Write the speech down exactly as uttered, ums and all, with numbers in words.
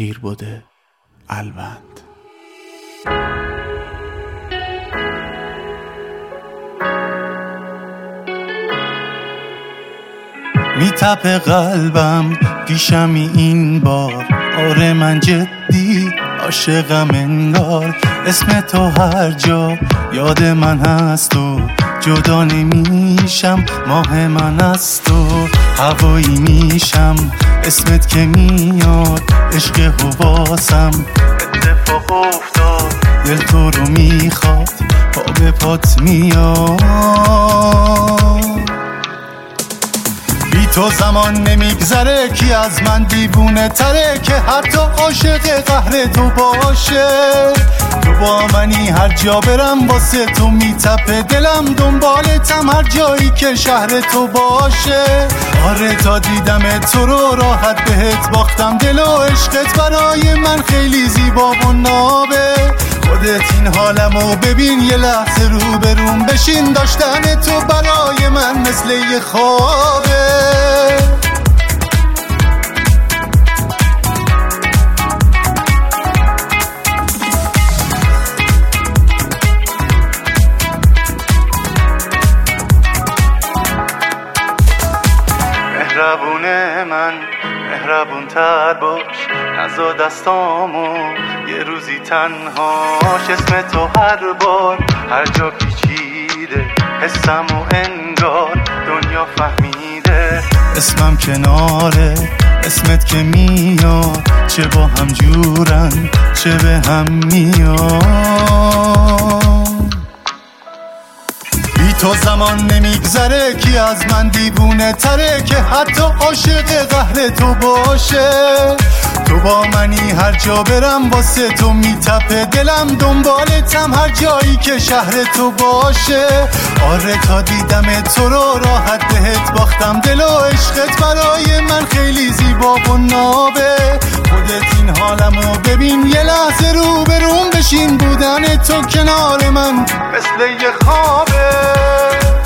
پیر بوده البند. میتپه قلبم پیشمی این بار، آره من جدی عاشقم انگار. اسم تو هر جا یاد من هست و جدا نمیشم، ماه من از تو هوایی میشم. اسمت که میاد عشق حواسم اتفاق افتاد، دل تو رو میخواد پا به پات میاد. بی تو زمان نمیگذره، کی از من دیوونه تره که حتی عاشق قهر تو باشه. تو با منی هر جا برم واسه تو میتپه دلم، دنبالتم هر جایی که شهر تو باشه. آره تا دیدم تو رو راحت بهت باختم دل و عشقت برای من خیلی زیبا و نابه. خودت این حالمو ببین یه لحظه رو بروم بشین، داشتن تو برای من مثل یه خوابه. مهربونه من مهربون تر باش، نزا دستامو یه روزی تنهاش. اسم تو هر بار هر جا پیچیده، حسم و انگار دنیا فهمیده. اسمم کناره اسمت که میاد، چه با هم جورن چه به هم میاد. بی تو زمان نمیگذره، کی از من دیوونه تره که حتی عاشق قهر تو باشه. تو با منی هر جا برم واسه تو میتپه دلم، دنبالتم هر جایی که شهر تو باشه. آره تا دیدم تو رو راحت بهت باختم دل و عشقت برای من خیلی زیبا و نابه. خودت این حالمو ببین یه لحظه رو بروم بشین، بودن تو کنار من مثل یه خوابه.